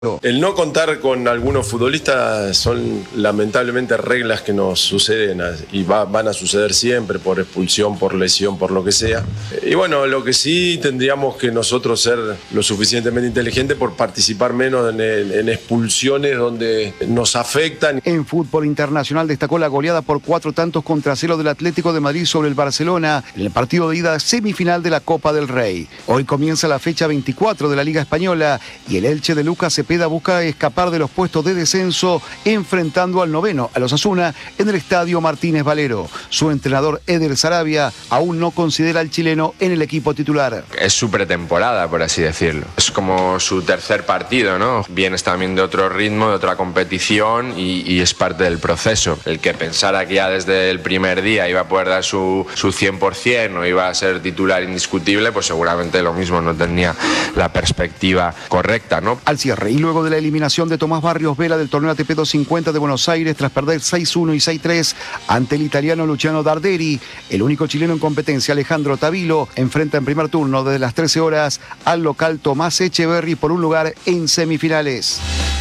El no contar con algunos futbolistas son lamentablemente reglas que nos suceden y van a suceder siempre por expulsión, por lesión, por lo que sea. Y bueno, lo que sí tendríamos que nosotros ser lo suficientemente inteligentes por participar menos en expulsiones donde nos afectan. En fútbol internacional destacó la goleada por 4 tantos contra 0 del Atlético de Madrid sobre el Barcelona en el partido de ida semifinal de la Copa del Rey. Hoy comienza la fecha 24 de la Liga Española y el Elche de Lucas Cepeda busca escapar de los puestos de descenso enfrentando al noveno, a los Osasuna, en el estadio Martínez Valero. Su entrenador Eder Sarabia aún no considera al chileno en el equipo titular. Es su pretemporada, por así decirlo. Es como su tercer partido, ¿no? Vienes también de otro ritmo, de otra competición y es parte del proceso. El que pensara que ya desde el primer día iba a poder dar su 100% o iba a ser titular indiscutible, pues seguramente lo mismo, no tenía la perspectiva correcta, ¿no? Al cierre, y luego de la eliminación de Tomás Barrios Vela del torneo ATP 250 de Buenos Aires tras perder 6-1 y 6-3 ante el italiano Luciano Darderi, el único chileno en competencia, Alejandro Tavilo, enfrenta en primer turno desde las 13 horas al local Tomás Echeverry por un lugar en semifinales.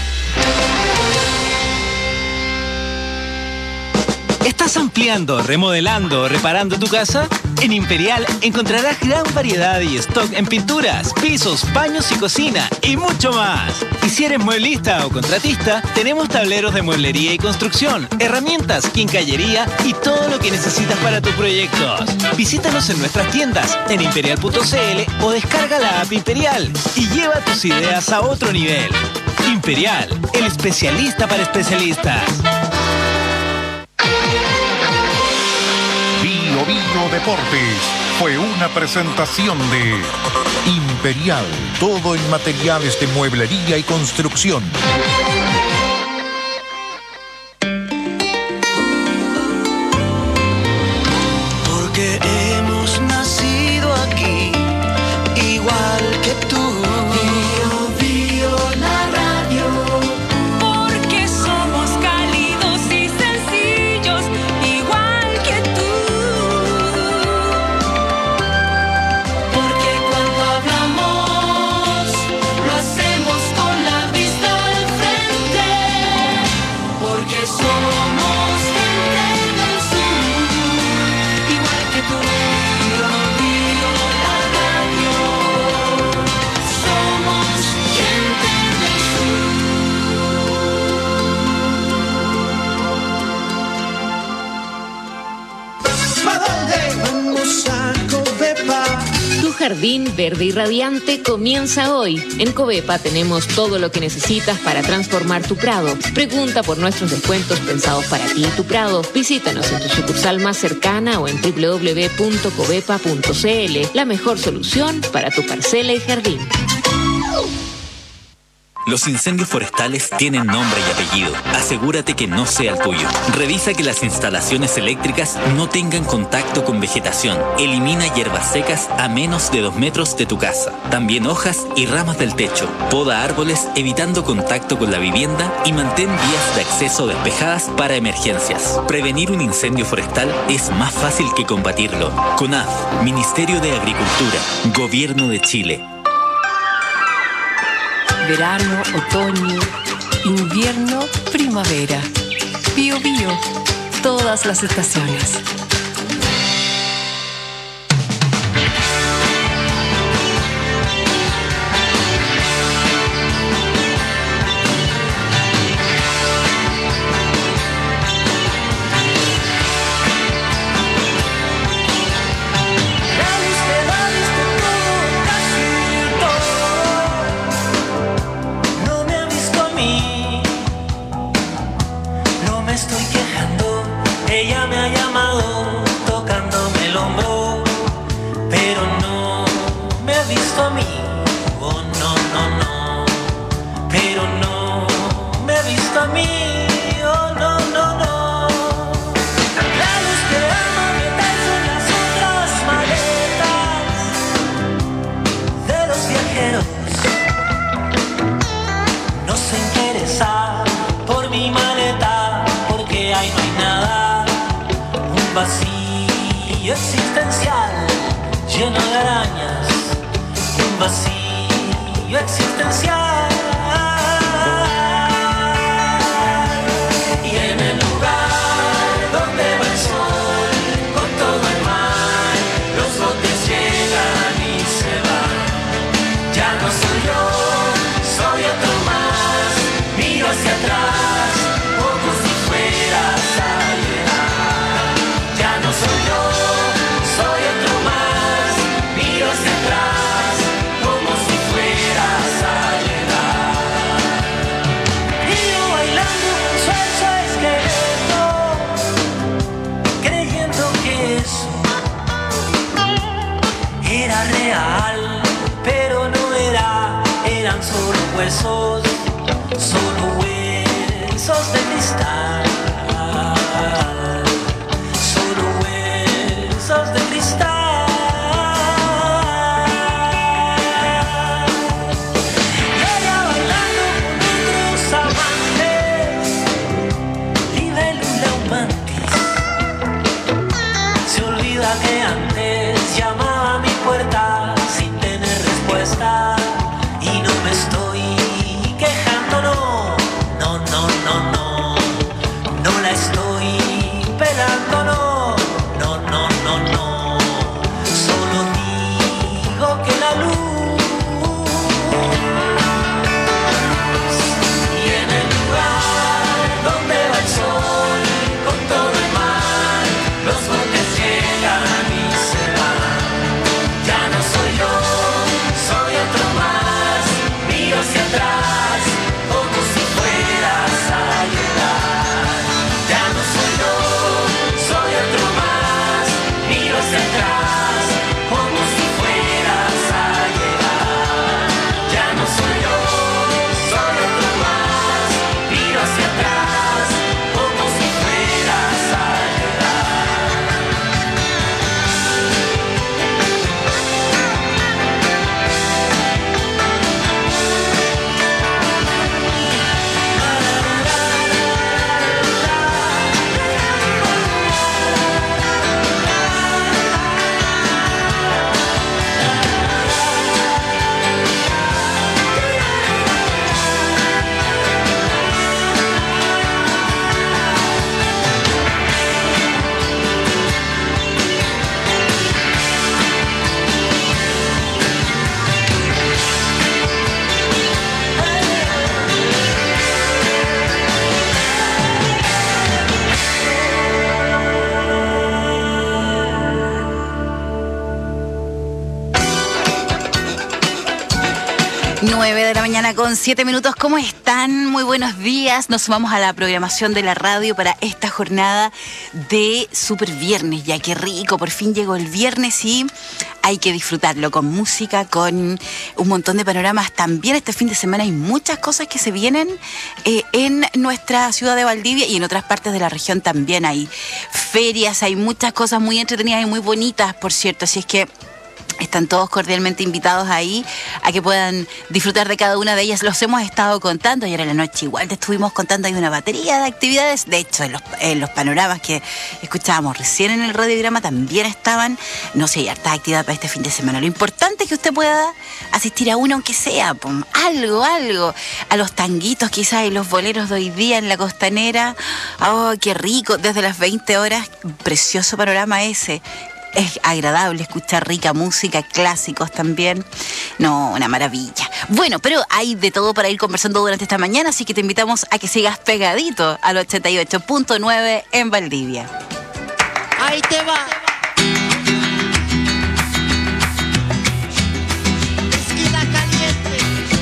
¿Estás ampliando, remodelando o reparando tu casa? En Imperial encontrarás gran variedad y stock en pinturas, pisos, baños y cocina y mucho más. Y si eres mueblista o contratista, tenemos tableros de mueblería y construcción, herramientas, quincallería y todo lo que necesitas para tus proyectos. Visítanos en nuestras tiendas en imperial.cl o descarga la app Imperial y lleva tus ideas a otro nivel. Imperial, el especialista para especialistas. Bio Deportes fue una presentación de Imperial, todo en materiales de mueblería y construcción. Porque hemos nacido aquí, igual que tú. Jardín verde y radiante comienza hoy. En Covepa tenemos todo lo que necesitas para transformar tu prado. Pregunta por nuestros descuentos pensados para ti y tu prado. Visítanos en tu sucursal más cercana o en www.covepa.cl. La mejor solución para tu parcela y jardín. Los incendios forestales tienen nombre y apellido. Asegúrate que no sea el tuyo. Revisa que las instalaciones eléctricas no tengan contacto con vegetación. Elimina hierbas secas a menos de 2 metros de tu casa. También hojas y ramas del techo. Poda árboles evitando contacto con la vivienda y mantén vías de acceso despejadas para emergencias. Prevenir un incendio forestal es más fácil que combatirlo. CONAF, Ministerio de Agricultura, Gobierno de Chile. Verano, otoño, invierno, primavera. Bio Bio, todas las estaciones. Vacío existencial lleno de arañas, un vacío existencial. huesos de cristal, solo huesos de cristal. Y ella bailando con otros amantes, libélula un mantis. Se olvida que antes llamaba a mi puerta sin tener respuesta. Y no me estoy quejando, no, no, no, no, no. No la estoy pelando, no, no, no, no, no. Solo digo que la luz. Y en el lugar donde va el sol, con todo el mar, los botes llegan y se van. Ya no soy yo, soy otro más. Miro hacia atrás, como si fueras a llegar. Ya no soy yo, soy otro más. Miro hacia atrás, como si fueras a llegar. Ya no soy yo, soy otro más. Miro hacia atrás, como si fueras a llegar. Nueve de la mañana con 7 minutos. ¿Cómo están? Muy buenos días. Nos sumamos a la programación de la radio para esta jornada de Super Viernes. Ya qué rico, por fin llegó el viernes y hay que disfrutarlo con música, con un montón de panoramas. También este fin de semana hay muchas cosas que se vienen en nuestra ciudad de Valdivia y en otras partes de la región también. Hay ferias, hay muchas cosas muy entretenidas y muy bonitas, por cierto. Así es que están todos cordialmente invitados ahí a que puedan disfrutar de cada una de ellas. Los hemos estado contando ayer en la noche. Igual te estuvimos contando, hay una batería de actividades. De hecho, en los panoramas que escuchábamos recién en el radiograma también estaban. No sé, hay harta actividad para este fin de semana. Lo importante es que usted pueda asistir a uno, aunque sea algo. A los tanguitos quizás y los boleros de hoy día en la costanera. ¡Oh, qué rico! Desde las 20 horas, precioso panorama ese. Es agradable escuchar rica música, clásicos también. No, una maravilla. Bueno, pero hay de todo para ir conversando durante esta mañana, así que te invitamos a que sigas pegadito al 88.9 en Valdivia. Ahí te va. Esquina caliente.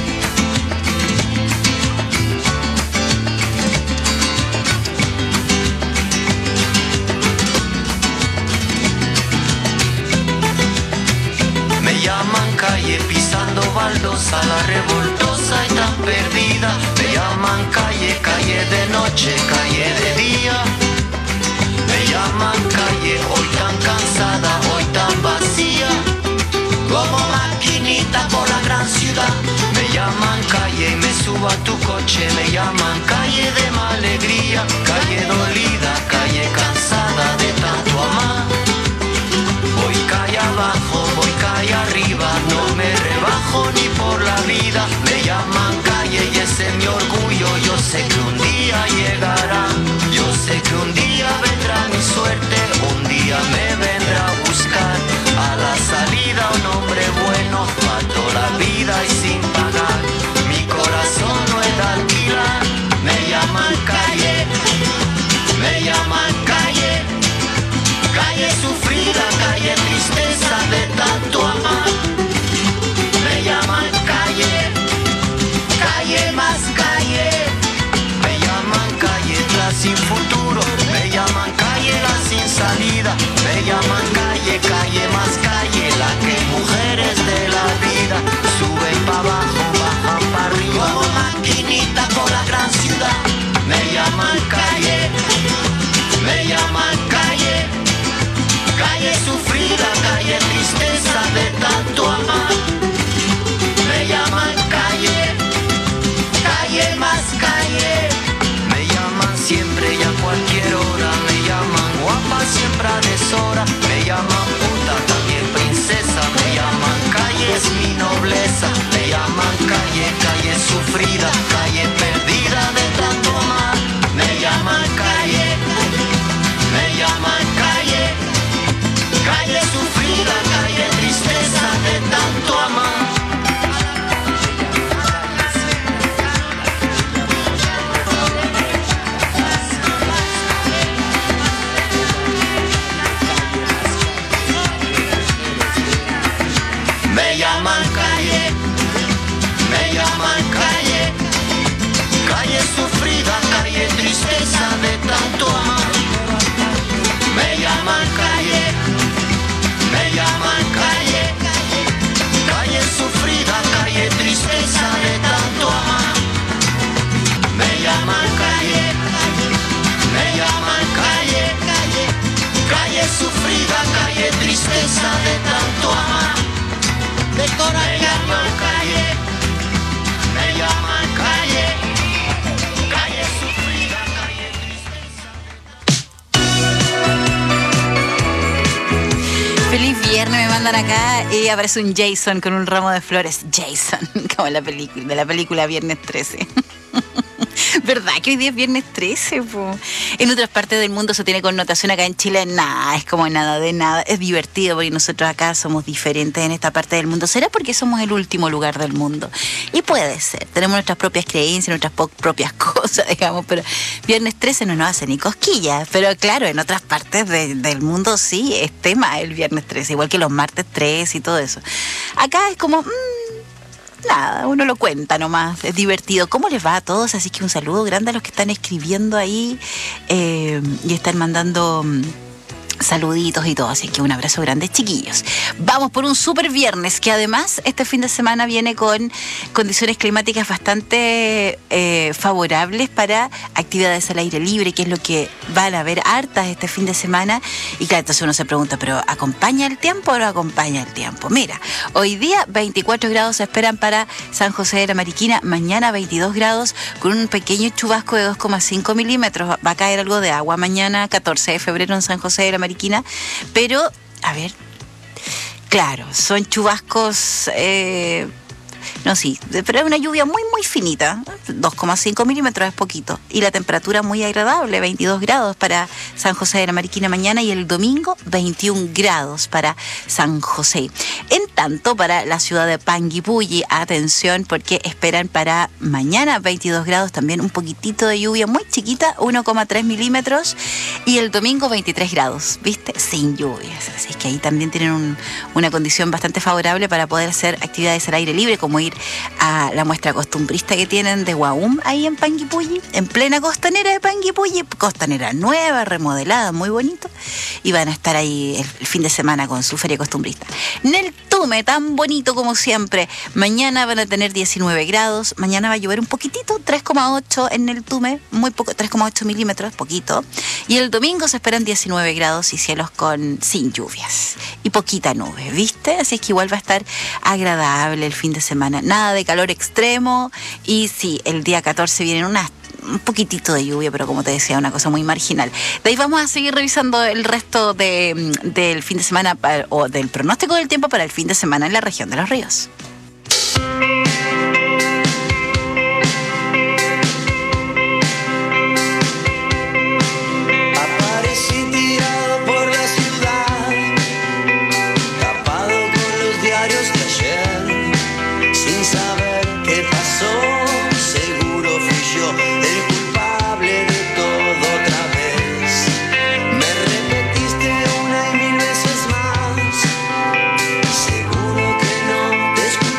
Me llaman calle pisando baldosa, la revoltosa y tan perdida. Me llaman calle, calle de noche, calle de día. Me llaman calle, hoy tan cansada, hoy tan vacía. Como maquinita por la gran ciudad. Me llaman calle y me subo a tu coche. Me llaman calle de mala alegría, calle dolida, calle cansada de tanto amar. Voy calle abajo, voy calle arriba, no me rebajo ni por la vida. Me llaman calle y ese es mi orgullo. Yo sé que un día llegará, yo sé que un día vendrá mi suerte. Un día me vendrá a buscar a la salida un hombre bueno para toda la vida y sin pagar. Mi corazón no es de alquilar. Me llaman calle, me llaman calle. Calle sufrida, calle tristeza de tanto amar. Me llaman calle, calle más calle. Me llaman calle la sin futuro. Me llaman calle la sin salida. Me llaman calle, calle más calle. La que mujeres de la vida suben para abajo, bajan para arriba. Como maquinita por la gran ciudad. Me llaman llaman calle, me llaman calle, calle sufrida, calle tristeza de tanto amar. Me llaman calle, calle más calle, me llaman siempre y a cualquier hora, me llaman guapa siempre a deshora, me llaman puta también princesa, me llaman calle es mi nobleza, me llaman calle, calle sufrida, calle perdida de tanto amar, me llaman calle, me llaman calle, calle sufrida, calle tristeza de tanto amar. Me llaman calle, me llaman calle, calle sufrida, calle tristeza de tanto amar. Me llaman calle, me llaman calle, calle sufrida, calle tristeza de tanto amar. Me llaman calle, me llaman calle, calle sufrida, calle tristeza de tanto amar. Me llaman calle, me llaman calle, calle sufrida, calle tristeza. Feliz viernes, me mandan acá y aparece un Jason con un ramo de flores. Jason, como la película Viernes 13. ¿Verdad que hoy día es viernes 13? Po? En otras partes del mundo eso tiene connotación, acá en Chile nada, es como nada de nada. Es divertido porque nosotros acá somos diferentes en esta parte del mundo. ¿Será porque somos el último lugar del mundo? Y puede ser, tenemos nuestras propias creencias, nuestras propias cosas, digamos, pero viernes 13 no nos hace ni cosquillas. Pero claro, en otras partes del mundo sí es tema el viernes 13, igual que los martes 13 y todo eso. Acá es como... nada, uno lo cuenta nomás, es divertido. ¿Cómo les va a todos? Así que un saludo grande a los que están escribiendo ahí y están mandando saluditos y todo, así que un abrazo grande, chiquillos. Vamos por un super viernes, que además este fin de semana viene con condiciones climáticas bastante favorables para actividades al aire libre, que es lo que van a haber hartas este fin de semana. Y claro, entonces uno se pregunta, ¿pero acompaña el tiempo o no acompaña el tiempo? Mira, hoy día 24 grados se esperan para San José de la Mariquina, mañana 22 grados con un pequeño chubasco de 2,5 milímetros. Va a caer algo de agua mañana, 14 de febrero en San José de la Mariquina, pero, a ver, claro, son chubascos, no, sí, pero es una lluvia muy, muy finita, 2,5 milímetros es poquito, y la temperatura muy agradable, 22 grados para San José de la Mariquina mañana, y el domingo 21 grados para San José. En tanto, para la ciudad de Panguipulli, atención, porque esperan para mañana 22 grados, también un poquitito de lluvia muy chiquita, 1,3 milímetros, y el domingo 23 grados, ¿viste? Sin lluvias, así que ahí también tienen una condición bastante favorable para poder hacer actividades al aire libre, como ir a la muestra costumbrista que tienen de Guaum ahí en Panguipulli, en plena costanera de Panguipulli, costanera nueva, remodelada, muy bonito, y van a estar ahí el fin de semana con su feria costumbrista. Nel Tume, tan bonito como siempre, mañana van a tener 19 grados, mañana va a llover un poquitito, 3,8 en Nel Tume, muy poco, 3,8 milímetros, poquito, y el domingo se esperan 19 grados y cielos sin lluvias y poquita nube, ¿viste? Así es que igual va a estar agradable el fin de semana, nada de calor extremo, y sí, el día 14 vienen un poquitito de lluvia, pero como te decía, una cosa muy marginal. De ahí vamos a seguir revisando el resto del fin de semana o del pronóstico del tiempo para el fin de semana en la región de Los Ríos. Seguro que no te escuché.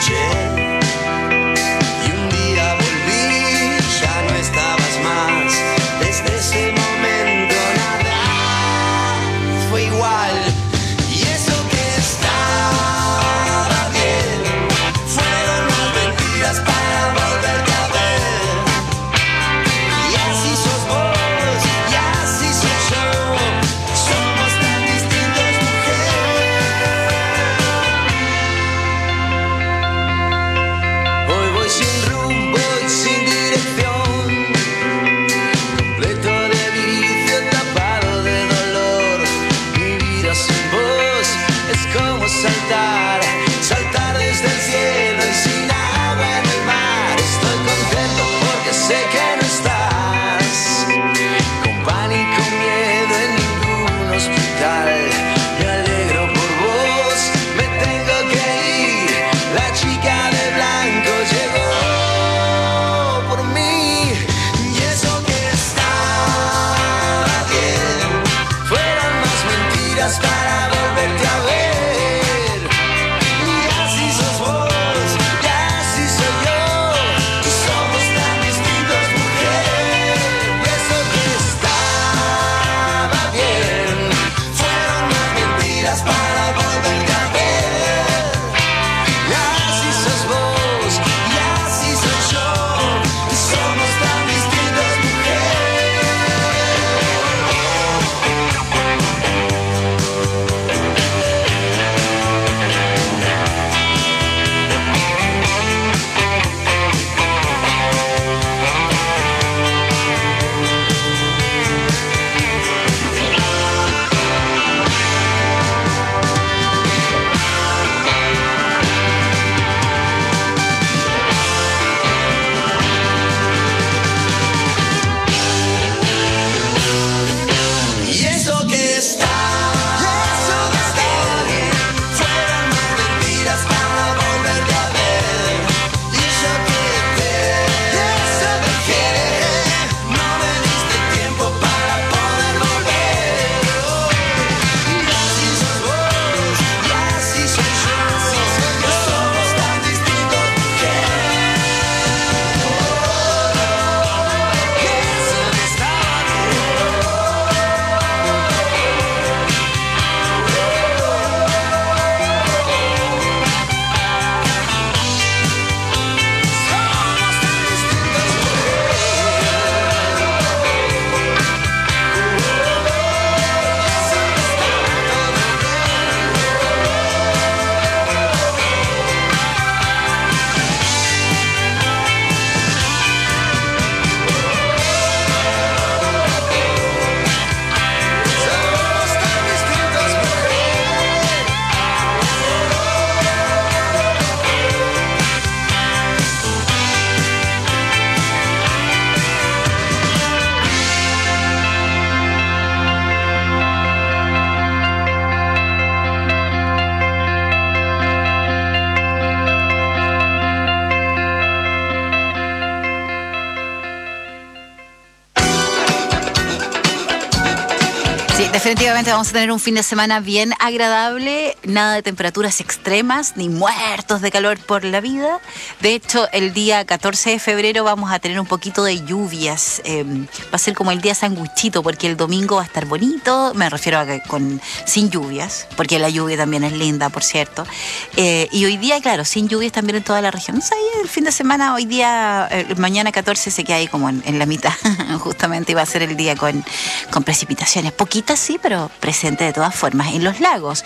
Sí, definitivamente vamos a tener un fin de semana bien agradable, nada de temperaturas extremas, ni muertos de calor por la vida. De hecho, el día 14 de febrero vamos a tener un poquito de lluvias. Va a ser como el día sanguchito, porque el domingo va a estar bonito, me refiero a que sin lluvias, porque la lluvia también es linda, por cierto. Y hoy día, claro, sin lluvias también en toda la región. No sé, el fin de semana, hoy día, mañana 14 se queda ahí como en la mitad, justamente, y va a ser el día con precipitaciones, poquitas sí, pero presente de todas formas. En los lagos,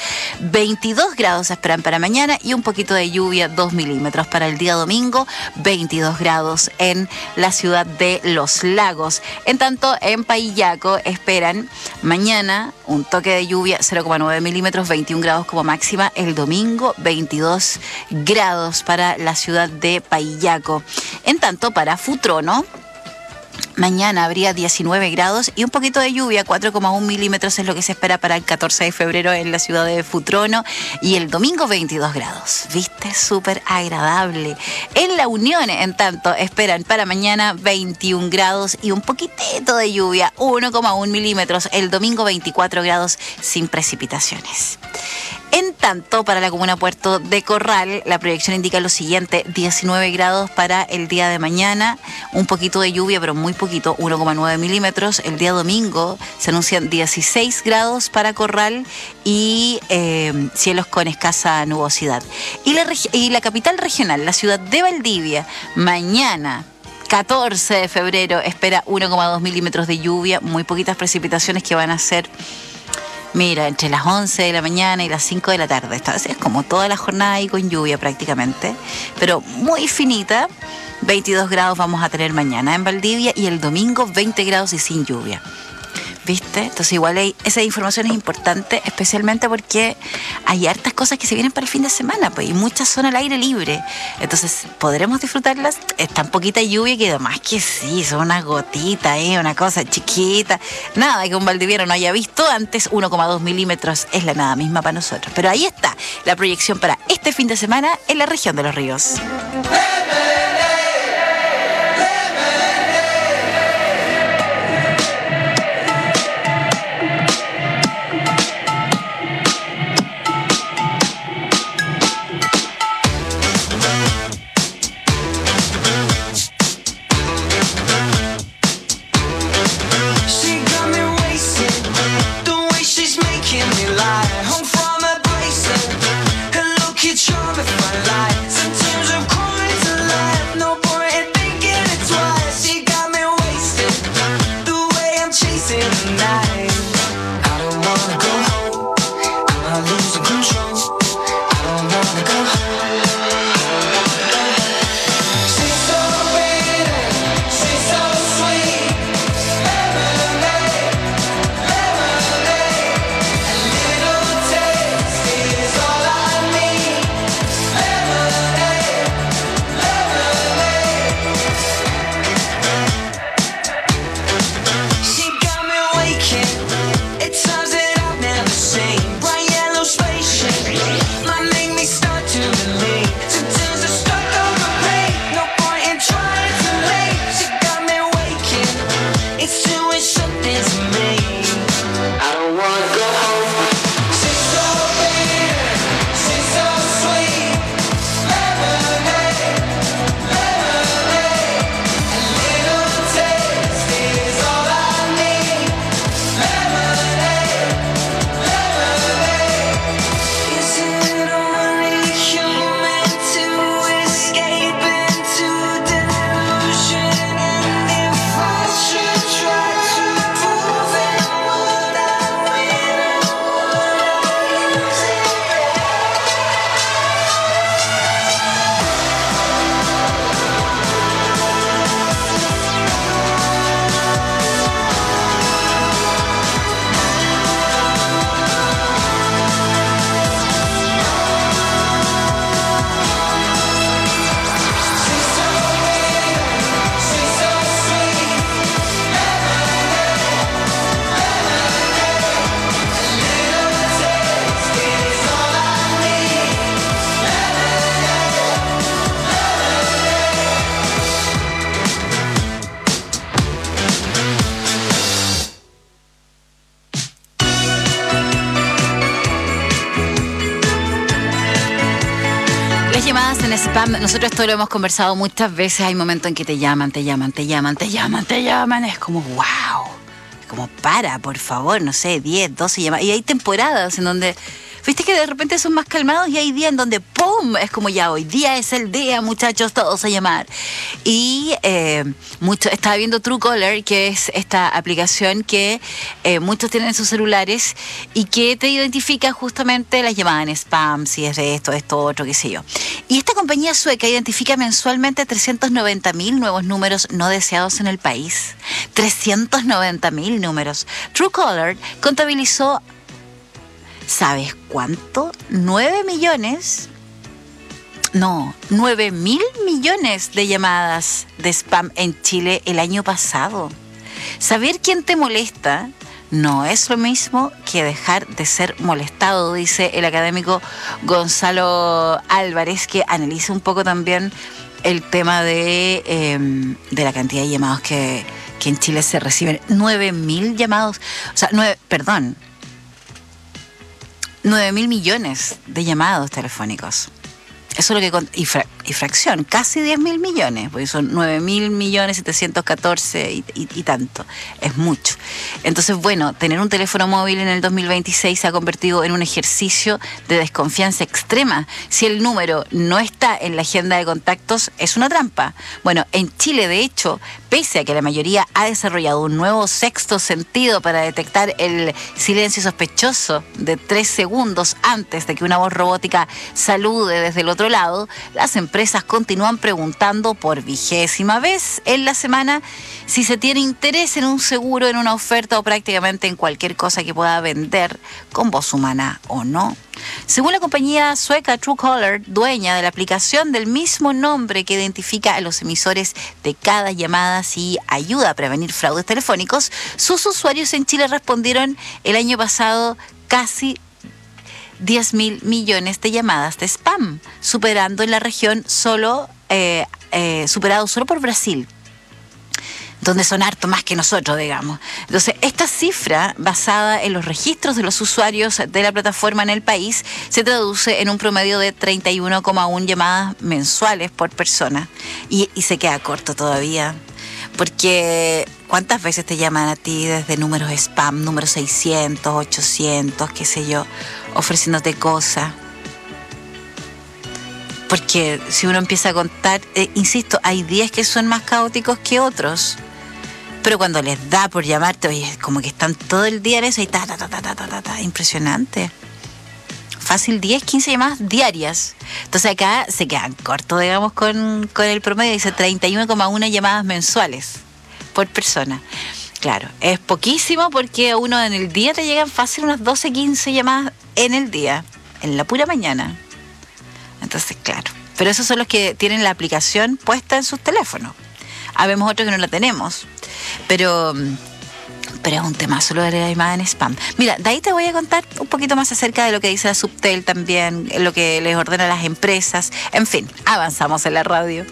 22 grados se esperan para mañana y un poquito de lluvia, 2 milímetros. Para el día domingo, 22 grados en la ciudad de Los Lagos. En tanto, en Paillaco esperan mañana un toque de lluvia, 0,9 milímetros, 21 grados como máxima. El domingo, 22 grados para la ciudad de Paillaco. En tanto, para Futrono, mañana habría 19 grados y un poquito de lluvia, 4,1 milímetros es lo que se espera para el 14 de febrero en la ciudad de Futrono, y el domingo 22 grados. ¿Viste? Súper agradable. En La Unión, en tanto, esperan para mañana 21 grados y un poquitito de lluvia, 1,1 milímetros. El domingo 24 grados sin precipitaciones. En tanto, para la comuna Puerto de Corral, la proyección indica lo siguiente: 19 grados para el día de mañana, un poquito de lluvia, pero muy poquito, 1,9 milímetros. El día domingo se anuncian 16 grados para Corral y cielos con escasa nubosidad. Y la capital regional, la ciudad de Valdivia, mañana 14 de febrero espera 1,2 milímetros de lluvia, muy poquitas precipitaciones que van a ser... Mira, entre las 11 de la mañana y las 5 de la tarde. Esta vez es como toda la jornada ahí con lluvia prácticamente, pero muy finita. 22 grados vamos a tener mañana en Valdivia y el domingo 20 grados y sin lluvia. ¿Viste? Entonces igual esa información es importante, especialmente porque hay hartas cosas que se vienen para el fin de semana, pues, y muchas son al aire libre. Entonces, ¿podremos disfrutarlas? Es tan poquita lluvia que además que sí, son unas gotitas, una cosa chiquita. Nada que un valdiviano no haya visto antes, 1,2 milímetros es la nada misma para nosotros. Pero ahí está la proyección para este fin de semana en la región de Los Ríos. Sometimes I'm crying to spam. Nosotros esto lo hemos conversado muchas veces. Hay momentos en que te llaman. Es como, wow. Es como, por favor, no sé, 10, 12 llamadas. Y hay temporadas en donde... Viste que de repente son más calmados y hay días en donde ¡pum! Es como ya hoy día es el día, muchachos, todos a llamar. Y estaba viendo Truecaller, que es esta aplicación que muchos tienen en sus celulares y que te identifica justamente las llamadas en spam, si es de esto, otro, qué sé yo. Y esta compañía sueca identifica mensualmente 390.000 nuevos números no deseados en el país. 390.000 números. Truecaller contabilizó... ¿Sabes cuánto? 9 mil millones de llamadas de spam en Chile el año pasado. Saber quién te molesta no es lo mismo que dejar de ser molestado, dice el académico Gonzalo Álvarez, que analiza un poco también el tema de la cantidad de llamados que en Chile se reciben. 9.000 llamados, 9.000 millones de llamados telefónicos. Eso es lo que... Y fracción, casi 10.000 millones, porque son 9.000.714 y tanto. Es mucho. Entonces, bueno, tener un teléfono móvil en el 2026 se ha convertido en un ejercicio de desconfianza extrema. Si el número no está en la agenda de contactos, es una trampa. Bueno, en Chile, de hecho, pese a que la mayoría ha desarrollado un nuevo sexto sentido para detectar el silencio sospechoso de 3 segundos antes de que una voz robótica salude desde el otro lado, las empresas continúan preguntando por 20ª vez en la semana si se tiene interés en un seguro, en una oferta o prácticamente en cualquier cosa que pueda vender con voz humana o no. Según la compañía sueca Truecaller, dueña de la aplicación del mismo nombre que identifica a los emisores de cada llamada y ayuda a prevenir fraudes telefónicos, sus usuarios en Chile respondieron el año pasado casi 10.000 millones de llamadas de spam, superando en la región superado solo por Brasil, donde son harto más que nosotros, digamos. Entonces, esta cifra, basada en los registros de los usuarios de la plataforma en el país, se traduce en un promedio de 31,1 llamadas mensuales por persona. Y se queda corto todavía. Porque, ¿cuántas veces te llaman a ti desde números spam, números 600, 800, qué sé yo, ofreciéndote cosas? Porque si uno empieza a contar, insisto, hay días que son más caóticos que otros. Pero cuando les da por llamarte, oye, como que están todo el día en eso y impresionante. Fácil 10, 15 llamadas diarias. Entonces acá se quedan cortos, digamos, con el promedio. Dice 31,1 llamadas mensuales por persona. Claro, es poquísimo porque a uno en el día te llegan fácil unas 12, 15 llamadas en el día, en la pura mañana. Entonces, claro. Pero esos son los que tienen la aplicación puesta en sus teléfonos. Habemos otros que no la tenemos. Pero es un tema solo de la llamada en spam. Mira, de ahí te voy a contar un poquito más acerca de lo que dice la Subtel también, lo que les ordena a las empresas. En fin, avanzamos en la radio.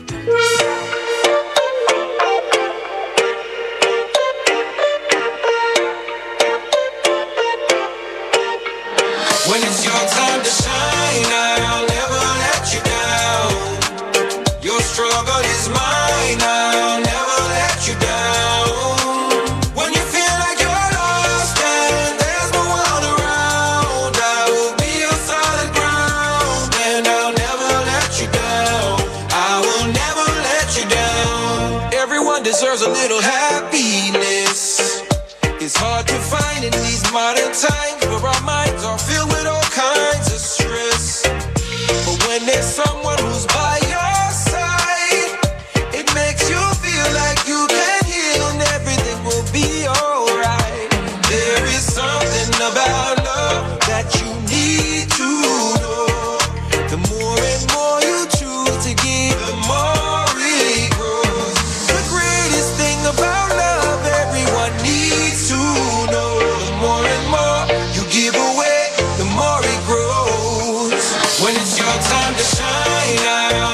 When it's your time to shine, I'll never let you down. Your struggle is mine, I'll never let you down. When you feel like you're lost and there's no one around, I will be your solid ground, and I'll never let you down. I will never let you down. Everyone deserves a little happiness. It's hard to find in these modern times where our minds are filled with all kinds of stress. But when there's someone who's by your side, it makes you feel like you can heal and everything will be alright. There is something about love that you need to know. The more and more you choose to give, the more it grows. The greatest thing about love everyone needs to know. The more and more you give away, the more it grows. When it's your time to shine,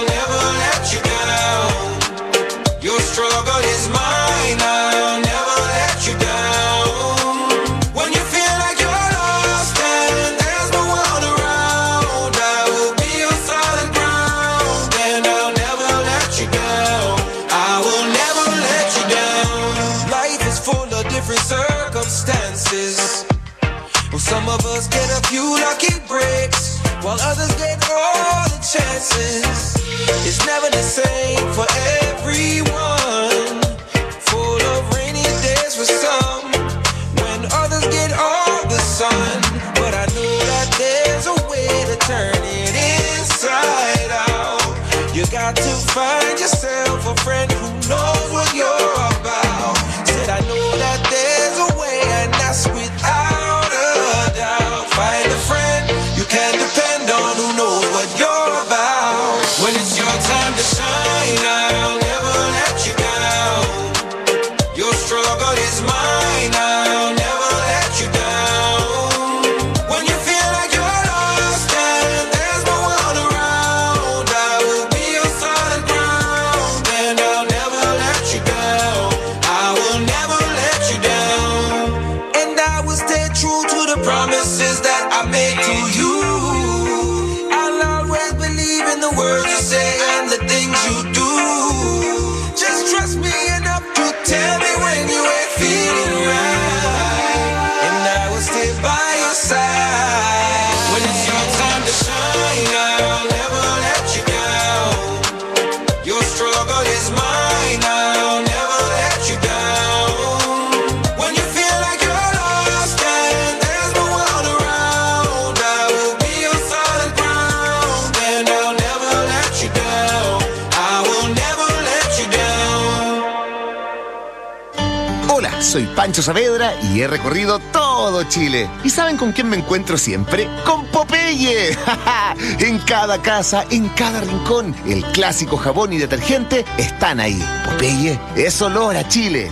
different circumstances. Well, some of us get a few lucky breaks, while others get all the chances. It's never the same for everyone. Full of rainy days for some, when others get all the sun. But I know that there's a way to turn it inside out. You got to find yourself a friend who knows what you're about. Said I know that there's a way, and that's without a doubt. Find a friend you can depend on, who knows what you're about. When it's your time to shine, I'll never let you down. Your struggle is mine, I'll never let you down. When you feel like you're lost and there's no one around, I will be your solid ground, and I'll never let you down. I will never let you down. And I will stay true to the promises that I made to you. I'll always believe in the words you say and the things you do. Just trust me enough to tell me when you ain't feeling right, and I will stay by your side. When it's your time to shine, I'll never let you down. Your struggle is mine, I'll never let you down. When you feel like you're lost and there's no one around, I will be your solid ground, and I'll never let you down. I will never let you down. Hola, soy Pancho Saavedra y he recorrido todo Chile. ¿Y saben con quién me encuentro siempre? ¡Con Popeye! En cada casa, en cada rincón, el clásico jabón y detergente están ahí. Popeye es olor a Chile.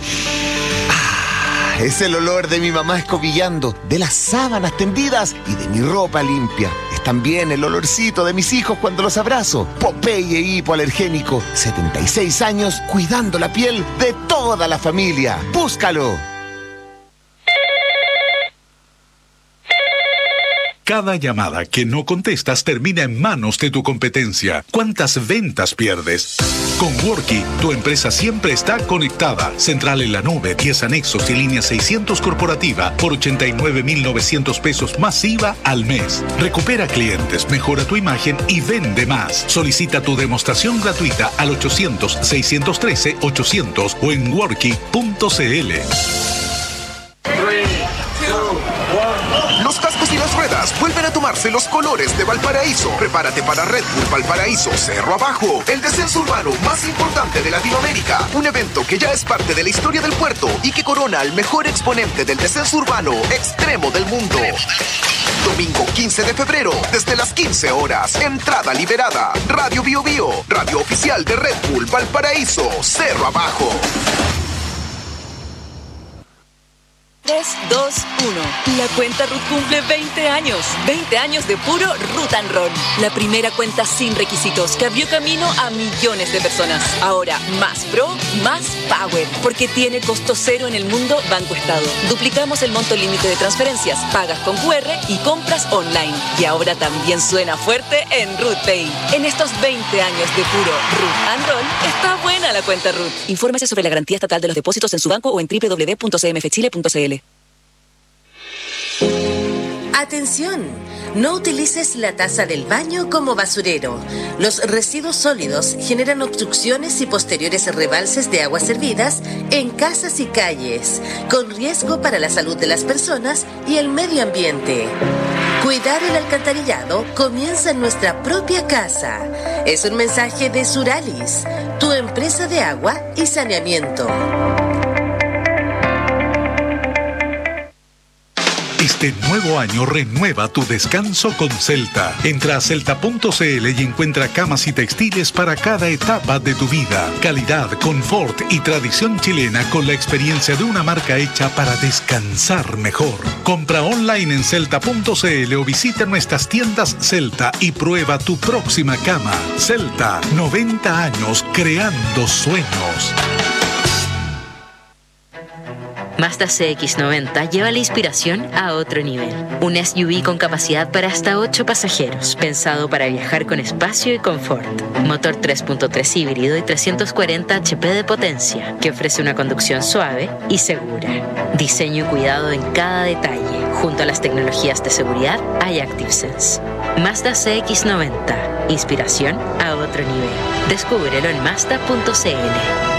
Es el olor de mi mamá escobillando, de las sábanas tendidas y de mi ropa limpia. Es también el olorcito de mis hijos cuando los abrazo. Popeye hipoalergénico, 76 años cuidando la piel de toda la familia. ¡Búscalo! Cada llamada que no contestas termina en manos de tu competencia. ¿Cuántas ventas pierdes? Con Worky, tu empresa siempre está conectada. Central en la nube, 10 anexos y línea 600 corporativa por 89.900 pesos más IVA al mes. Recupera clientes, mejora tu imagen y vende más. Solicita tu demostración gratuita al 800-613-800 o en worky.cl. Los cascos y las ruedas vuelven a tomarse los colores de Valparaíso. Prepárate para Red Bull Valparaíso Cerro Abajo, el descenso urbano más importante de Latinoamérica. Un evento que ya es parte de la historia del puerto y que corona al mejor exponente del descenso urbano extremo del mundo. Domingo 15 de febrero, desde las 15 horas. Entrada liberada. Radio Bio Bio, radio oficial de Red Bull Valparaíso Cerro Abajo. 3, 2, 1. La cuenta Ruth cumple 20 años. 20 años de puro Root and Roll. La primera cuenta sin requisitos que abrió camino a millones de personas. Ahora, más pro, más power. Porque tiene costo cero en el mundo Banco Estado. Duplicamos el monto límite de transferencias. Pagas con QR y compras online. Y ahora también suena fuerte en Root Pay. En estos 20 años de puro Root and Roll, está buena la cuenta Ruth. Infórmese sobre la garantía estatal de los depósitos en su banco o en www.cmfchile.cl. Atención, no utilices la taza del baño como basurero. Los residuos sólidos generan obstrucciones y posteriores rebalses de aguas servidas en casas y calles, con riesgo para la salud de las personas y el medio ambiente. Cuidar el alcantarillado comienza en nuestra propia casa. Es un mensaje de Suralis, tu empresa de agua y saneamiento. Este nuevo año renueva tu descanso con Celta. Entra a celta.cl y encuentra camas y textiles para cada etapa de tu vida. Calidad, confort y tradición chilena con la experiencia de una marca hecha para descansar mejor. Compra online en celta.cl o visita nuestras tiendas Celta y prueba tu próxima cama. Celta, 90 años creando sueños. Mazda CX-90 lleva la inspiración a otro nivel. Un SUV con capacidad para hasta 8 pasajeros, pensado para viajar con espacio y confort. Motor 3.3 híbrido y 340 HP de potencia, que ofrece una conducción suave y segura. Diseño y cuidado en cada detalle. Junto a las tecnologías de seguridad hay ActiveSense. Mazda CX-90. Inspiración a otro nivel. Descúbrelo en Mazda.cl.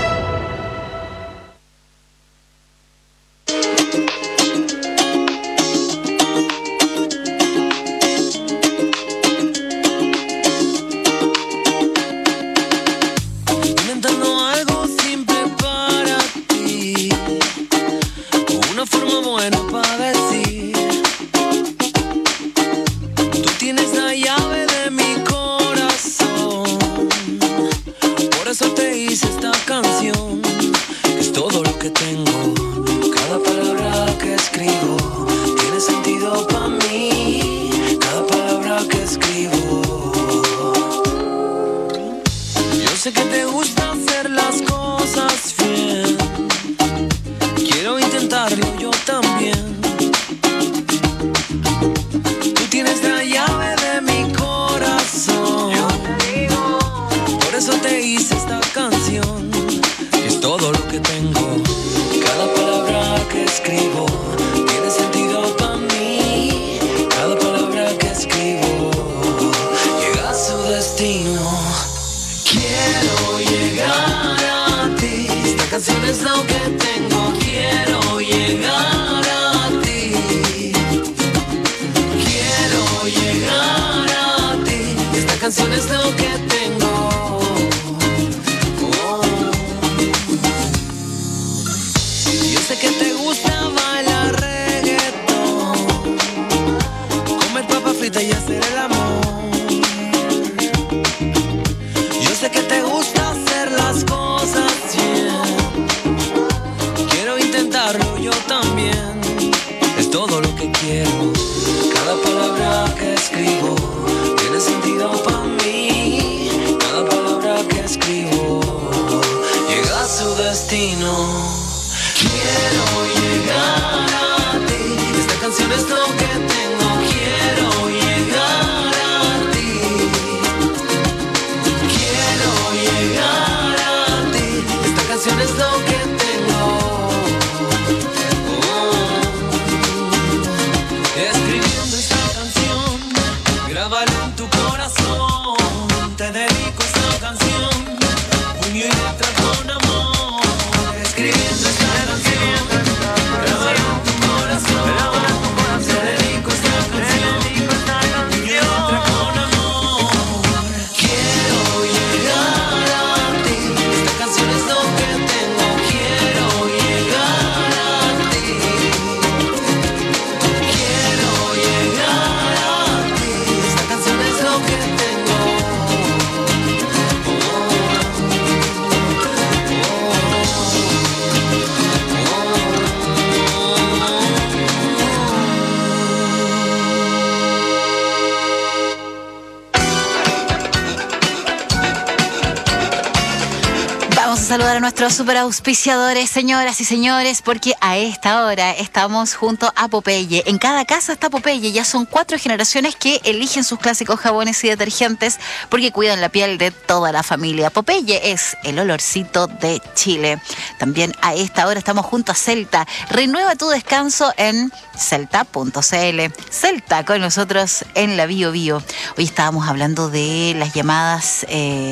Saludar a nuestros super auspiciadores, señoras y señores, porque a esta hora estamos junto a Popeye. En cada casa está Popeye, ya son 4 generaciones que eligen sus clásicos jabones y detergentes porque cuidan la piel de toda la familia. Popeye es el olorcito de Chile. También a esta hora estamos junto a Celta. Renueva tu descanso en celta.cl. Celta con nosotros en la Bio Bio. Hoy estábamos hablando de las llamadas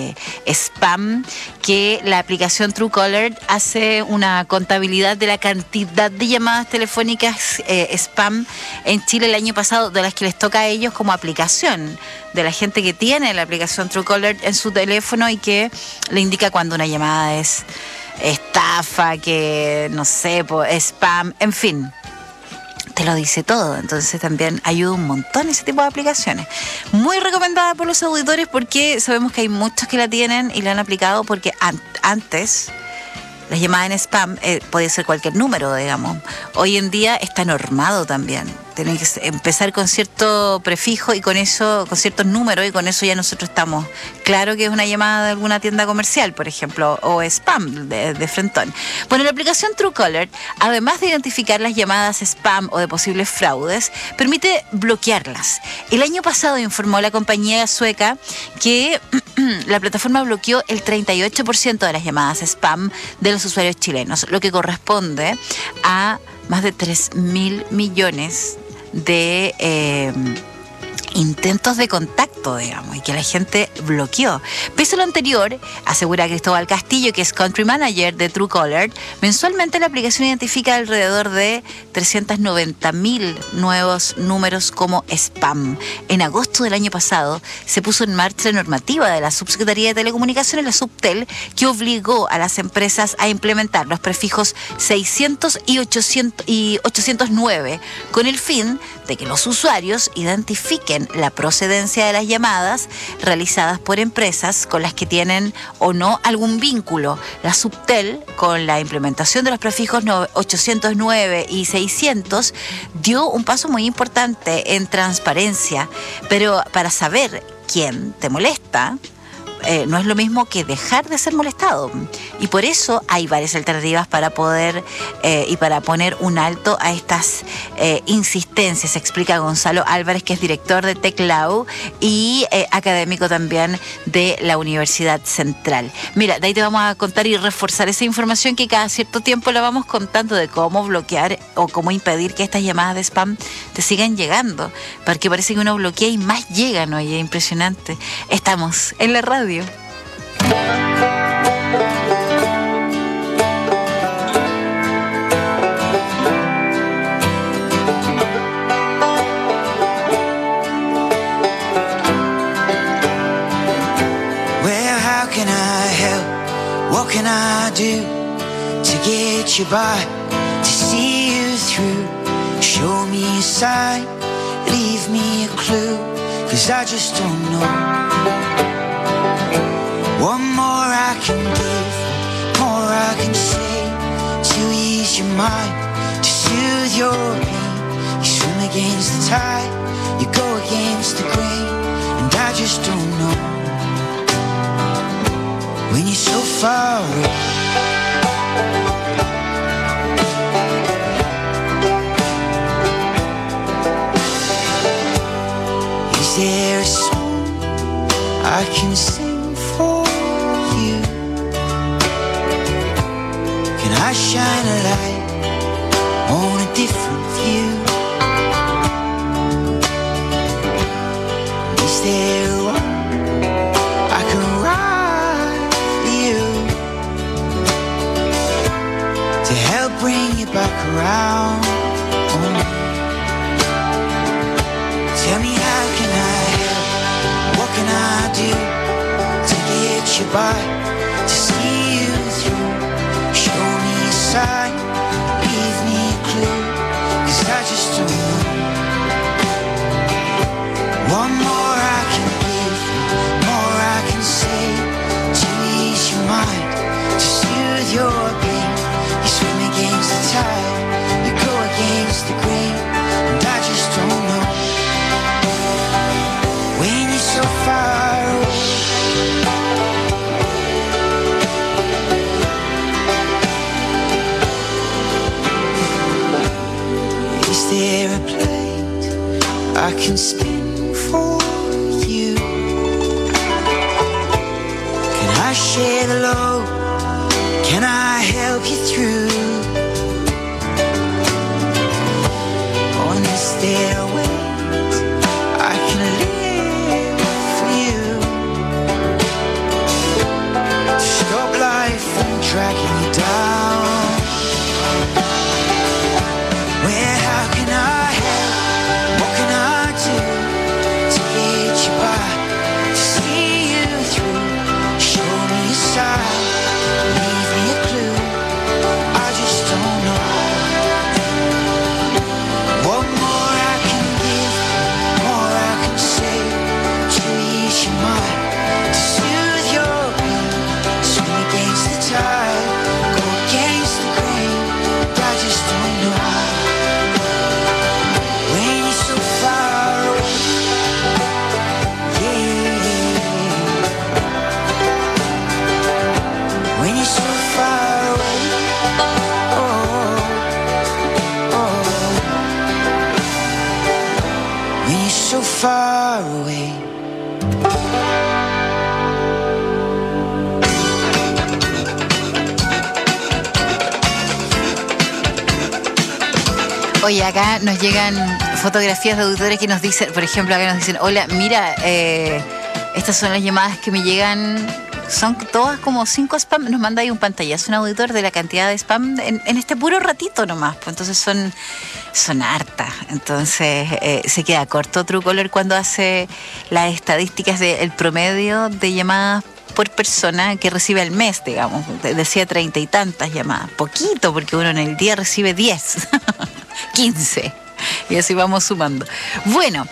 spam, que la aplicación Truecaller hace una contabilidad de la cantidad de llamadas telefónicas spam en Chile el año pasado, de las que les toca a ellos como aplicación, de la gente que tiene la aplicación Truecaller en su teléfono y que le indica cuando una llamada es estafa, que no sé, spam, en fin. Te lo dice todo, entonces también ayuda un montón ese tipo de aplicaciones. Muy recomendada por los auditores porque sabemos que hay muchos que la tienen y la han aplicado porque antes las llamadas en spam puede ser cualquier número, digamos. Hoy en día está normado también. Tienen que empezar con cierto prefijo y con eso, con ciertos números, y con eso ya nosotros estamos claro que es una llamada de alguna tienda comercial, por ejemplo, o spam de frentón. Bueno, la aplicación Truecaller, además de identificar las llamadas spam o de posibles fraudes, permite bloquearlas. El año pasado informó la compañía sueca que la plataforma bloqueó el 38% de las llamadas spam de los usuarios chilenos, lo que corresponde a más de 3.000 millones de intentos de contacto, digamos, y que la gente bloqueó. Pese a lo anterior, asegura Cristóbal Castillo, que es Country Manager de Truecaller, mensualmente la aplicación identifica alrededor de 390.000 nuevos números como spam. En agosto del año pasado se puso en marcha la normativa de la Subsecretaría de Telecomunicaciones, la Subtel, que obligó a las empresas a implementar los prefijos 600 y 809 con el fin de que los usuarios identifiquen la procedencia de las llamadas realizadas por empresas con las que tienen o no algún vínculo. La Subtel, con la implementación de los prefijos 809 y 600, dio un paso muy importante en transparencia, pero para saber quién te molesta, no es lo mismo que dejar de ser molestado, y por eso hay varias alternativas para poder y para poner un alto a estas insistencias, explica Gonzalo Álvarez, que es director de TecLau y académico también de la Universidad Central. Mira, de ahí te vamos a contar y reforzar esa información que cada cierto tiempo la vamos contando, de cómo bloquear o cómo impedir que estas llamadas de spam te sigan llegando, porque parece que uno bloquea y más llegan. Oye, impresionante. Estamos en la radio. What can I do to get you by, to see you through? Show me a sign, leave me a clue, 'cause I just don't know. One more I can give, more I can say, to ease your mind, to soothe your pain. You swim against the tide, you go against the grain, and I just don't know. When you're so far away, is there a song I can sing for you? Can I shine a light on a different view? Is there a one I can write for you to help bring you back around? Tell me, how can I help? What can I do to get you by, to see you through? Show me a sign, leave me a clue, 'cause I just don't know. One more I can give, more I can say, to ease your mind, to soothe your pain. You swim against the tide, you go against the grain, and I just don't know. When you're so far away, is there a plate I can spin for you? Can I share the load? Can I help you through? Or is there a way I can live for you, to stop life from dragging you down? Where, how can I help? What can I do to get you by, to see you through? Show me a sign, leave me a clue, I just Oye, acá nos llegan fotografías de auditores que nos dicen, por ejemplo, acá nos dicen, hola, mira, estas son las llamadas que me llegan, son todas como 5 spam. Nos manda ahí un pantallazo un auditor de la cantidad de spam en este puro ratito nomás. Pues entonces son hartas. Entonces se queda corto Truecaller cuando hace las estadísticas del promedio de llamadas por persona que recibe al mes, digamos. Decía 30 y tantas llamadas. Poquito, porque uno en el día recibe 10, 15. Y así vamos sumando. Bueno,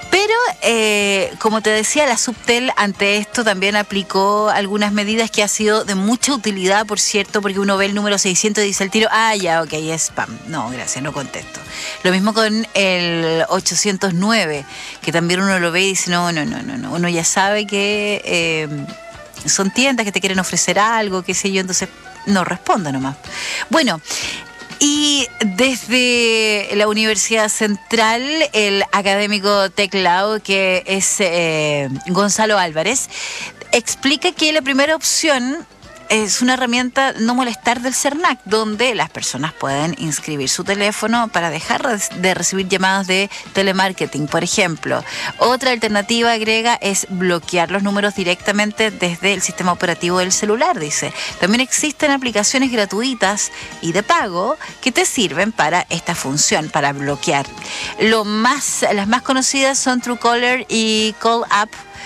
pero como te decía, la Subtel ante esto también aplicó algunas medidas que ha sido de mucha utilidad, por cierto, porque uno ve el número 600 y dice al tiro, ya, ok, es spam. No, gracias, no contesto. Lo mismo con el 809, que también uno lo ve y dice, no. Uno ya sabe que son tiendas que te quieren ofrecer algo, qué sé yo, entonces no respondo nomás. Bueno, y desde la Universidad Central, el académico Teclao, que es Gonzalo Álvarez, explica que la primera opción es una herramienta no molestar del CERNAC, donde las personas pueden inscribir su teléfono para dejar de recibir llamadas de telemarketing, por ejemplo. Otra alternativa, agrega, es bloquear los números directamente desde el sistema operativo del celular, dice. También existen aplicaciones gratuitas y de pago que te sirven para esta función, para bloquear. Las más conocidas son Truecaller y CallUp.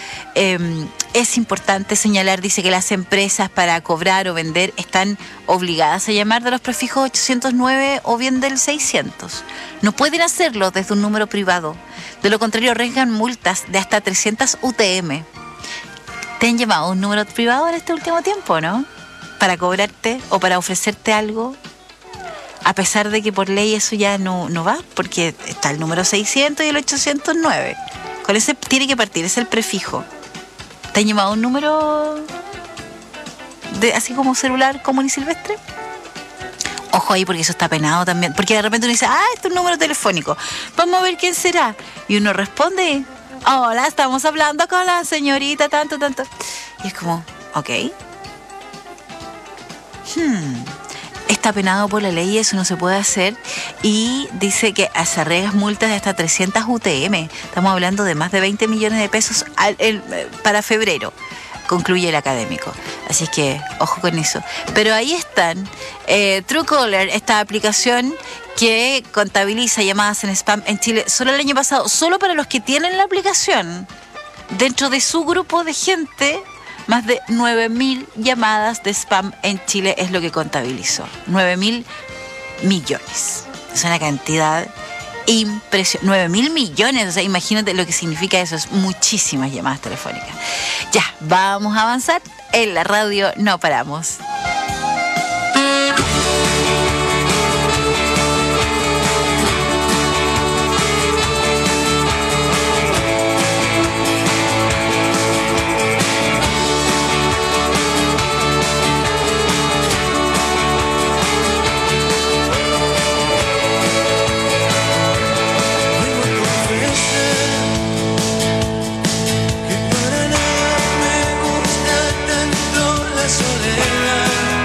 Es importante señalar, dice, que las empresas para cobrar o vender están obligadas a llamar de los prefijos 809 o bien del 600. No pueden hacerlo desde un número privado. De lo contrario, arriesgan multas de hasta 300 UTM. ¿Te han llamado un número privado en este último tiempo, no? Para cobrarte o para ofrecerte algo. A pesar de que por ley eso ya no va, porque está el número 600 y el 809. Con ese tiene que partir, es el prefijo. ¿Te han llamado un número así como celular común y silvestre? Ojo ahí, porque eso está penado también. Porque de repente uno dice, este es un número telefónico. Vamos a ver quién será. Y uno responde, hola, estamos hablando con la señorita tanto. Y es como, ok. Está penado por la ley, eso no se puede hacer. Y dice que se arriesgan multas de hasta 300 UTM. Estamos hablando de más de 20 millones de pesos para febrero, concluye el académico. Así que ojo con eso. Pero ahí están. Truecaller, esta aplicación que contabiliza llamadas en spam en Chile solo el año pasado, solo para los que tienen la aplicación, dentro de su grupo de gente, más de 9.000 llamadas de spam en Chile es lo que contabilizó. 9.000 millones. Es una cantidad impresionante. 9.000 millones. O sea, imagínate lo que significa eso. Es muchísimas llamadas telefónicas. Ya, vamos a avanzar. En la radio no paramos. Soledad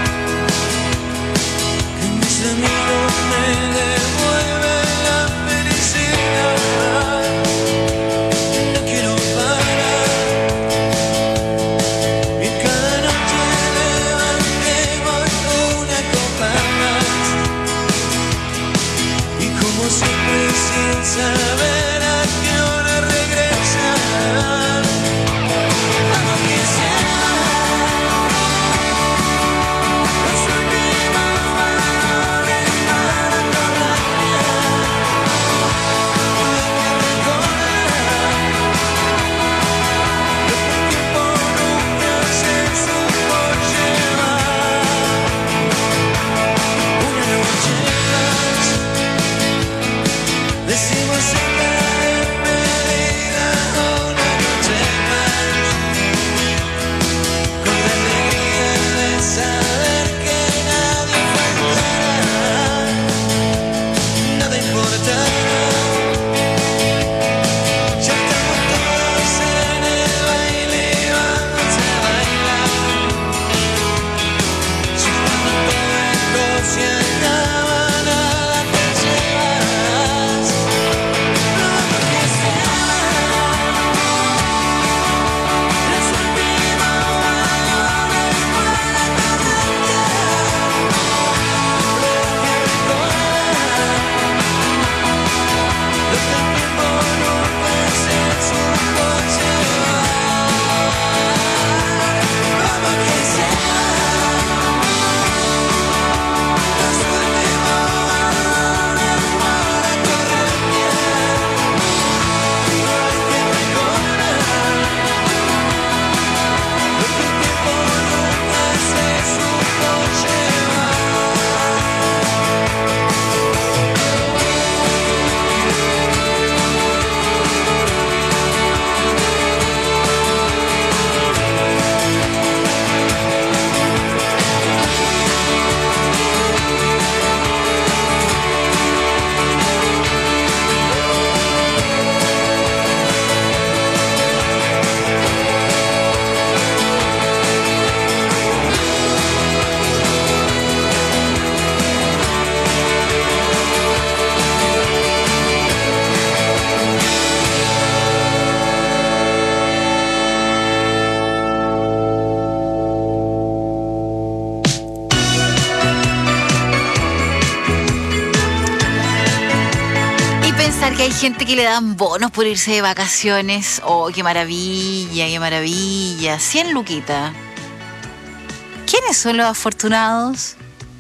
pensar que hay gente que le dan bonos por irse de vacaciones. Oh, qué maravilla, qué maravilla. 100 luquitas. ¿Quiénes son los afortunados?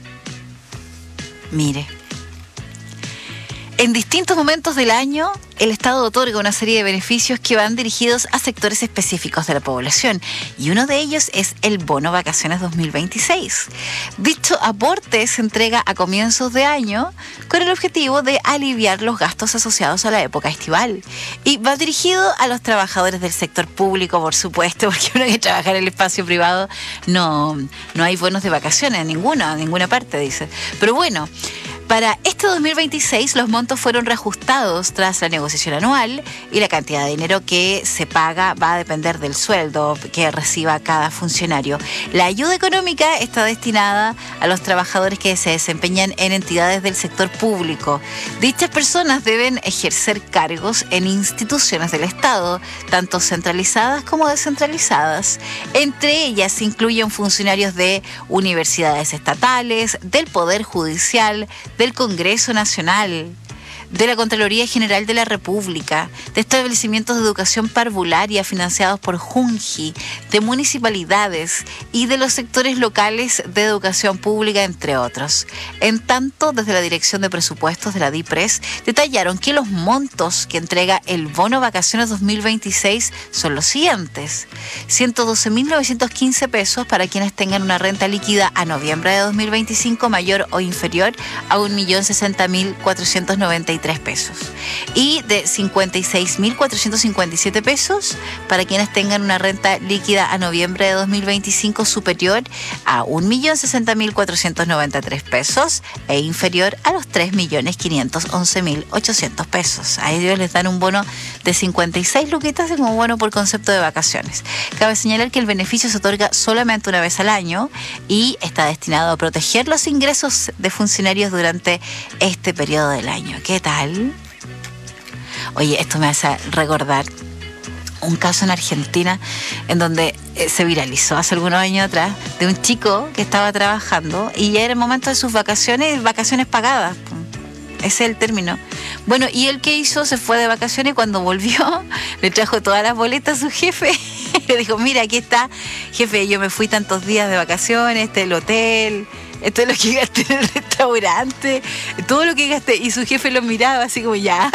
Mire. En distintos momentos del año, el Estado otorga una serie de beneficios que van dirigidos a sectores específicos de la población, y uno de ellos es el Bono Vacaciones 2026. Dicho aporte se entrega a comienzos de año con el objetivo de aliviar los gastos asociados a la época estival, y va dirigido a los trabajadores del sector público, por supuesto, porque uno que trabaja en el espacio privado no hay bonos de vacaciones, ninguna parte, dice. Pero bueno, para este 2026 los montos fueron reajustados tras la negociación anual, y la cantidad de dinero que se paga va a depender del sueldo que reciba cada funcionario. La ayuda económica está destinada a los trabajadores que se desempeñan en entidades del sector público. Dichas personas deben ejercer cargos en instituciones del Estado, tanto centralizadas como descentralizadas. Entre ellas se incluyen funcionarios de universidades estatales, del Poder Judicial, del Congreso Nacional, de la Contraloría General de la República, de establecimientos de educación parvularia financiados por Junji, de municipalidades y de los sectores locales de educación pública, entre otros. En tanto, desde la Dirección de Presupuestos de la DIPRES detallaron que los montos que entrega el Bono Vacaciones 2026 son los siguientes: 112.915 pesos para quienes tengan una renta líquida a noviembre de 2025 mayor o inferior a 1.060.493 pesos, y de 56.457 pesos para quienes tengan una renta líquida a noviembre de 2025 superior a 1.060.493 pesos e inferior a los 3.511.800 pesos. A ellos les dan un bono de 56 luquitas como bono por concepto de vacaciones. Cabe señalar que el beneficio se otorga solamente una vez al año y está destinado a proteger los ingresos de funcionarios durante este periodo del año. ¿Qué tal? Oye, esto me hace recordar un caso en Argentina en donde se viralizó hace algunos años atrás, de un chico que estaba trabajando y ya era el momento de sus vacaciones pagadas. Ese es el término. Bueno, y él que hizo, se fue de vacaciones y cuando volvió le trajo todas las boletas a su jefe. Le dijo, mira, aquí está, jefe, yo me fui tantos días de vacaciones, este es el hotel, esto es lo que gasté en el restaurante, todo lo que gasté. Y su jefe lo miraba así como, ya.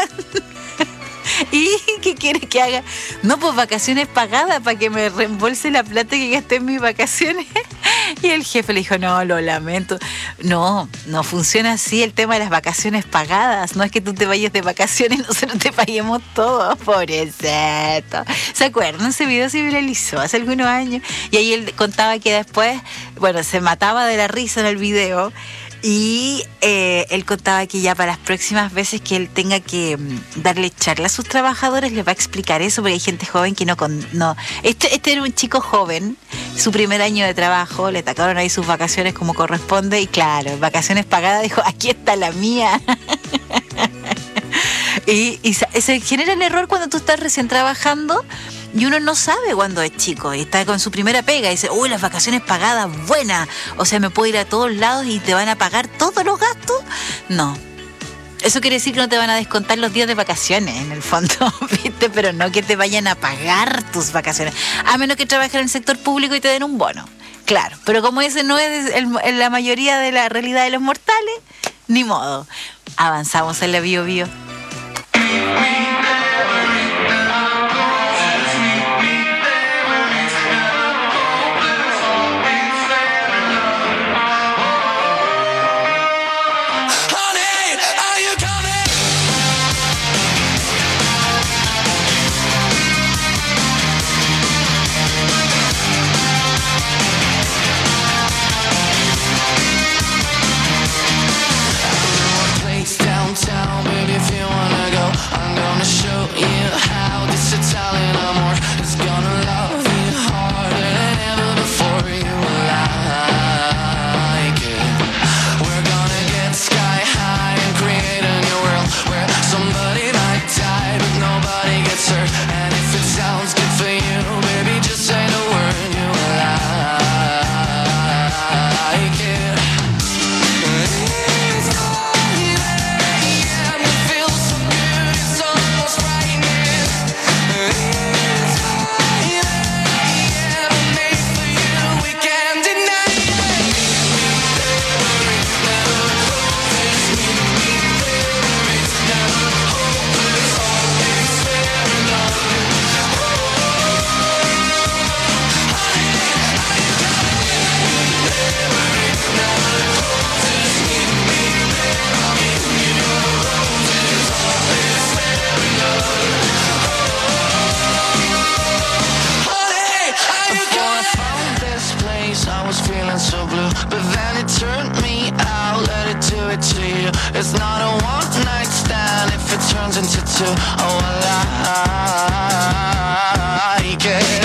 ¿Y qué quiere que haga? No, pues vacaciones pagadas para que me reembolse la plata que gasté en mis vacaciones. Y el jefe le dijo, no, lo lamento. No funciona así el tema de las vacaciones pagadas. No es que tú te vayas de vacaciones y nosotros te paguemos todo. Pobrecito. ¿Se acuerdan? Ese video se viralizó hace algunos años. Y ahí él contaba que después, bueno, se mataba de la risa en el video. Y él contaba que ya para las próximas veces que él tenga que darle charla a sus trabajadores, les va a explicar eso, porque hay gente joven que no. Este era un chico joven, su primer año de trabajo, le atacaron ahí sus vacaciones como corresponde, y claro, vacaciones pagadas, dijo, aquí está la mía. y se genera el error cuando tú estás recién trabajando. Y uno no sabe cuándo es chico y está con su primera pega y dice, uy, las vacaciones pagadas, buenas. O sea, me puedo ir a todos lados y te van a pagar todos los gastos. No. Eso quiere decir que no te van a descontar los días de vacaciones, en el fondo, ¿viste? Pero no que te vayan a pagar tus vacaciones. A menos que trabajes en el sector público y te den un bono. Claro, pero como ese no es la mayoría de la realidad de los mortales, ni modo. Avanzamos en la Bio Bio. Downtown, baby, feel you. It's not a one night stand if it turns into two. Oh, I like it.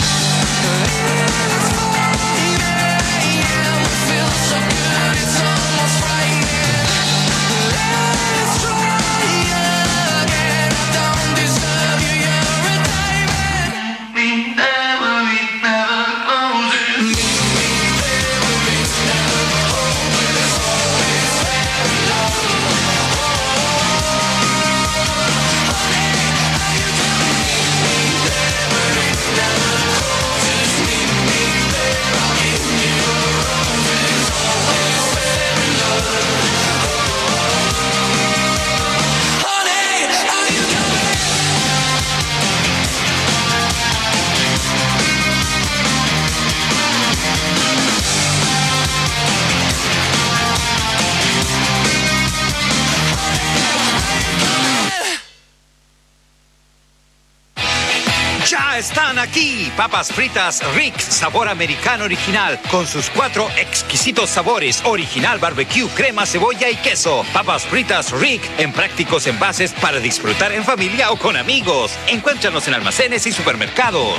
Están aquí papas fritas Rick sabor americano original con sus 4 exquisitos sabores: original, barbecue, crema, cebolla y queso. Papas fritas Rick en prácticos envases para disfrutar en familia o con amigos. Encuéntranos en almacenes y supermercados.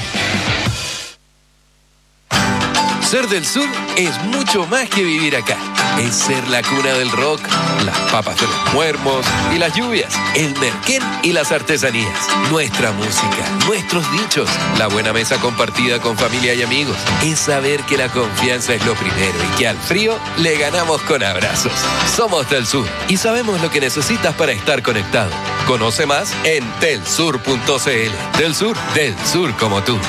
Ser del sur es mucho más que vivir acá. Es ser la cuna del rock, las papas de los muermos y las lluvias, el merquén y las artesanías, nuestra música, nuestros dichos, la buena mesa compartida con familia y amigos. Es saber que la confianza es lo primero y que al frío le ganamos con abrazos. Somos del sur y sabemos lo que necesitas para estar conectado. Conoce más en telsur.cl. Del sur como tú.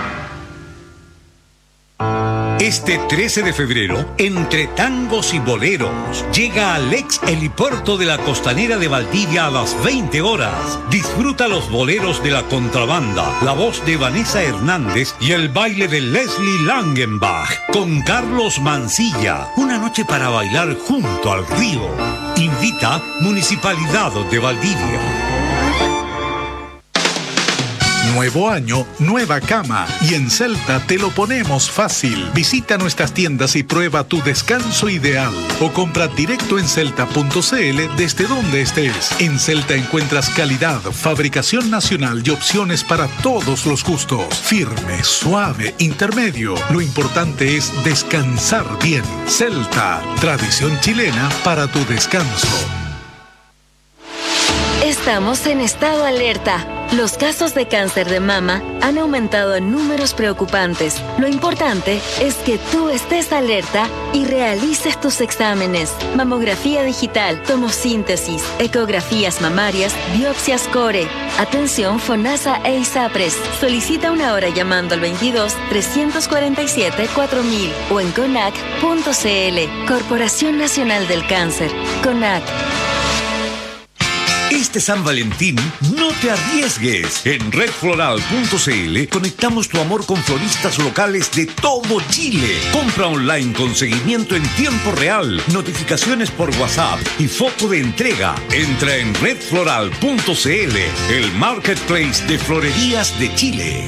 Este 13 de febrero, entre tangos y boleros, llega al ex helipuerto de la Costanera de Valdivia a las 20 horas. Disfruta los boleros de la contrabanda, la voz de Vanessa Hernández y el baile de Leslie Langenbach con Carlos Mancilla. Una noche para bailar junto al río. Invita Municipalidad de Valdivia. Nuevo año, nueva cama. Y en Celta te lo ponemos fácil. Visita nuestras tiendas y prueba tu descanso ideal. O compra directo en celta.cl desde donde estés. En Celta encuentras calidad, fabricación nacional y opciones para todos los gustos. Firme, suave, intermedio. Lo importante es descansar bien. Celta, tradición chilena para tu descanso. Estamos en estado alerta. Los casos de cáncer de mama han aumentado en números preocupantes. Lo importante es que tú estés alerta y realices tus exámenes. Mamografía digital, tomosíntesis, ecografías mamarias, biopsias core. Atención FONASA e ISAPRES. Solicita una hora llamando al 22-347-4000 o en CONAC.cl. Corporación Nacional del Cáncer. CONAC. Este San Valentín, no te arriesgues. En redfloral.cl conectamos tu amor con floristas locales de todo Chile. Compra online con seguimiento en tiempo real, notificaciones por WhatsApp y foto de entrega. Entra en redfloral.cl, el marketplace de florerías de Chile.